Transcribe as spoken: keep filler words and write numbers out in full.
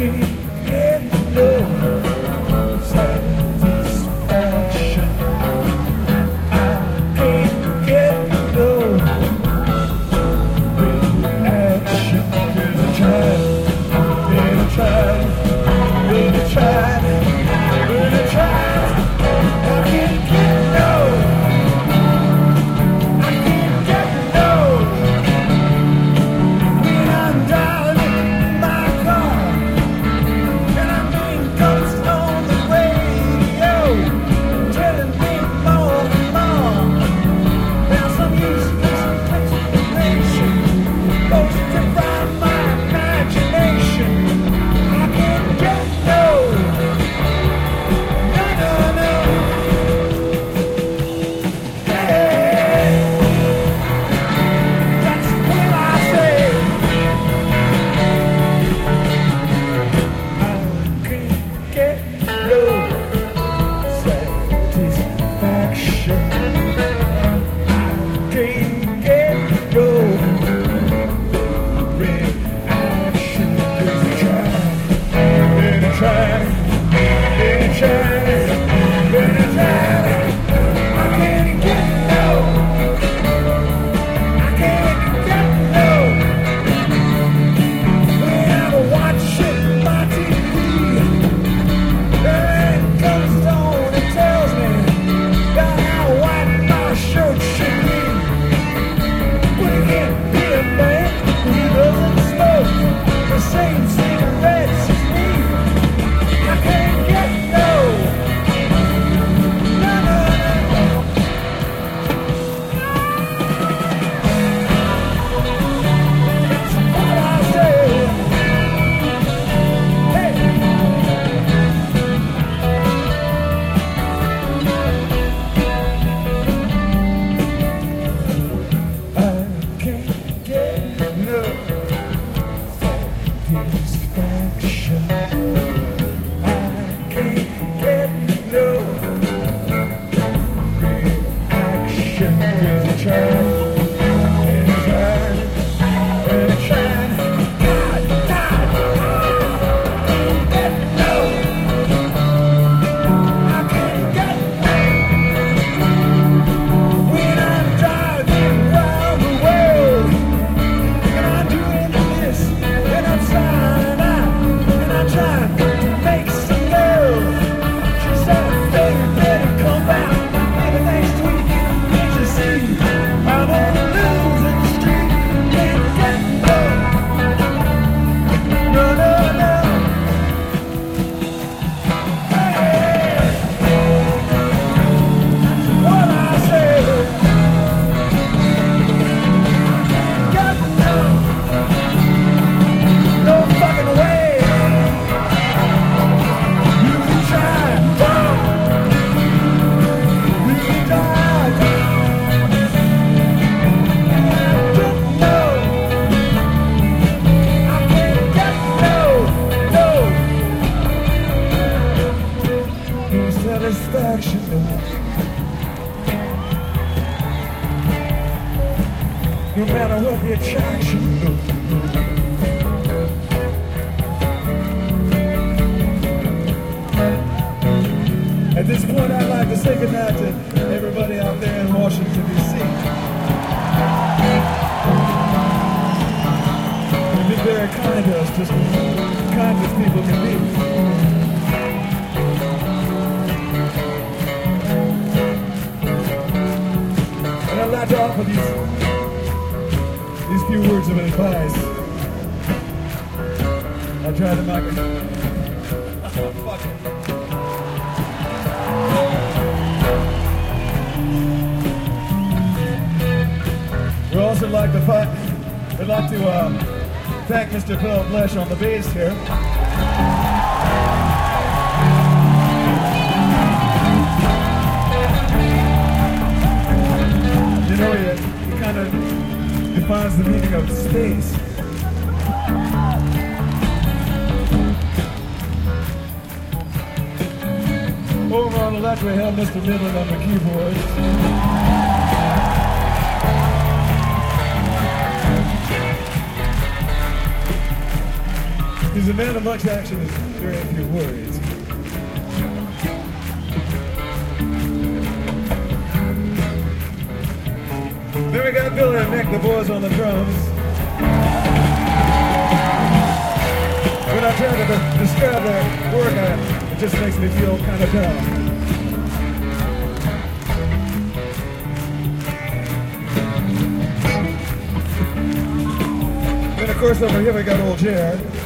no matter what the attraction. At this point, I'd like to say goodnight to everybody out there in Washington, D C They've been very kind to us, just as kind as people can be. And I'd like to offer these, these few words of advice. I tried to make it. Oh, fuck it. We'd also like to fight, we'd like to uh, thank Mister Phil Flesh on the bass here. You know, he, he kind of defines the meaning of space. Over on the left we have Mister Midland on the keyboard. He's He's a man of much action and very few words. Then we got Billy and Nick, the boys on the drums. When I try to de- describe their work, I, it just makes me feel kind of down. And of course over here we got old Jared.